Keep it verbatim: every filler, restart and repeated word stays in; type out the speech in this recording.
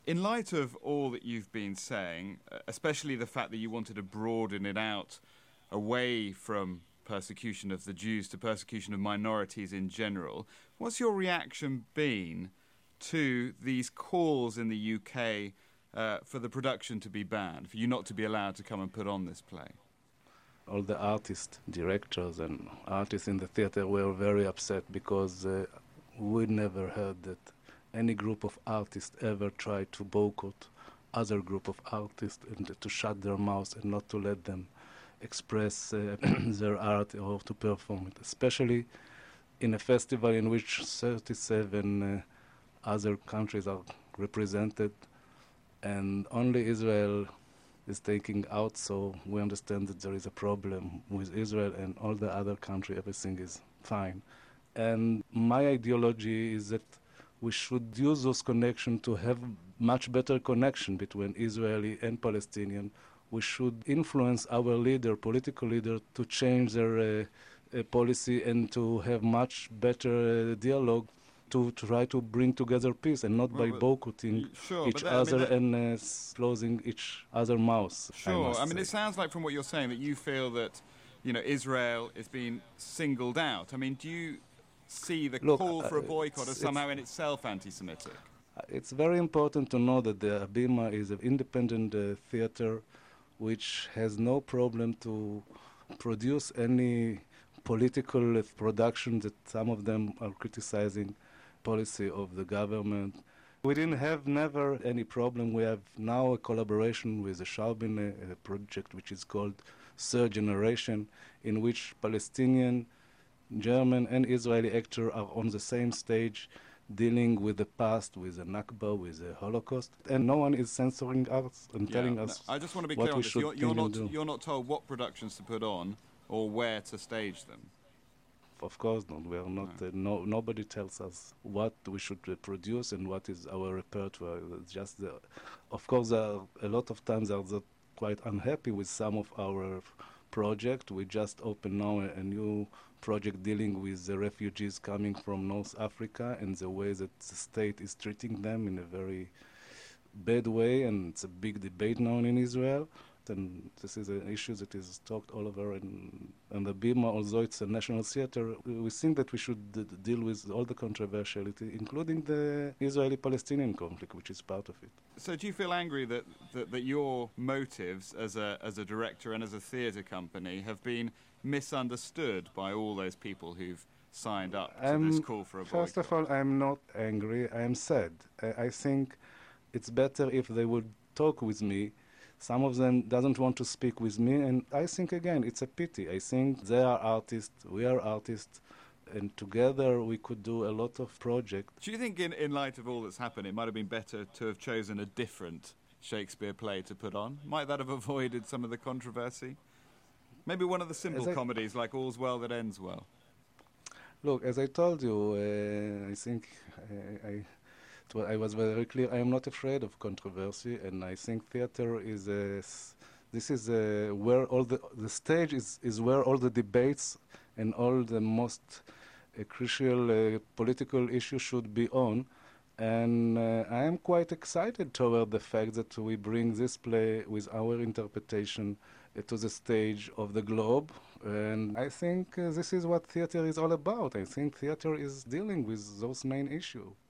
In light of all that you've been saying, uh, especially the fact that you wanted to broaden it out away from persecution of the Jews to persecution of minorities in general, what's your reaction been to these calls in the U K uh, for the production to be banned, for you not to be allowed to come and put on this play? All the artists, directors and artists in the theater were very upset because uh, we never heard that any group of artists ever tried to boycott other group of artists and to shut their mouths and not to let them express uh, their art or to perform it, especially in a festival in which thirty-seven uh, other countries are represented and only Israel is taking out, so we understand that there is a problem with Israel and all the other countries, everything is fine. And my ideology is that we should use those connections to have much better connection between Israeli and Palestinian. We should influence our leader, political leader, to change their uh, uh, policy and to have much better uh, dialogue to try to bring together peace and not Well, by boycotting sure, each but that, I other mean, that, and uh, closing each other mouths. Sure. I, I mean, say. it sounds like from what you're saying that you feel that, you know, Israel is being singled out. I mean, do you see the Look, call for a uh, boycott as it's, somehow in itself anti-Semitic? Uh, It's very important to know that the Abima is an independent uh, theater which has no problem to produce any political uh, production that some of them are criticizing policy of the government. We didn't have never any problem. We have now a collaboration with the Schaubine uh, project which is called Third Generation, in which Palestinian, German and Israeli actors are on the same stage dealing with the past, with the Nakba, with the Holocaust, and no one is censoring us and Yeah, telling no, us I just want to be what clear on we this. should You're, you're think and not do. you're not told what productions to put on or where to stage them. Of course not. We are not. No. Uh, no, nobody tells us what we should uh, produce and what is our repertoire. It's just the, of course, there are a lot of times are the quite unhappy with some of our project. We just opened now a, a new project dealing with the refugees coming from North Africa and the way that the state is treating them in a very bad way, and it's a big debate now in Israel. And this is an issue that is talked all over in, in the Bima, although it's a national theater. We think that we should d- deal with all the controversiality, including the Israeli-Palestinian conflict, which is part of it. So do you feel angry that, that, that your motives as a, as a director and as a theatre company have been misunderstood by all those people who've signed up to I'm, this call for a boycott? First of all, I'm not angry. I'm sad. I, I think it's better if they would talk with me. Some of them doesn't want to speak with me, and I think, again, it's a pity. I think they are artists, we are artists, and together we could do a lot of projects. Do you think in, in light of all that's happened, it might have been better to have chosen a different Shakespeare play to put on? Might that have avoided some of the controversy? Maybe one of the simple I, comedies like All's Well That Ends Well. Look, as I told you, uh, I think I, I Well, I was very clear. I am not afraid of controversy, and I think theater is a, this is a, where all the the stage is, is where all the debates and all the most uh, crucial uh, political issues should be on. And uh, I am quite excited toward the fact that we bring this play with our interpretation uh, to the stage of the globe. And I think uh, this is what theater is all about. I think theater is dealing with those main issues.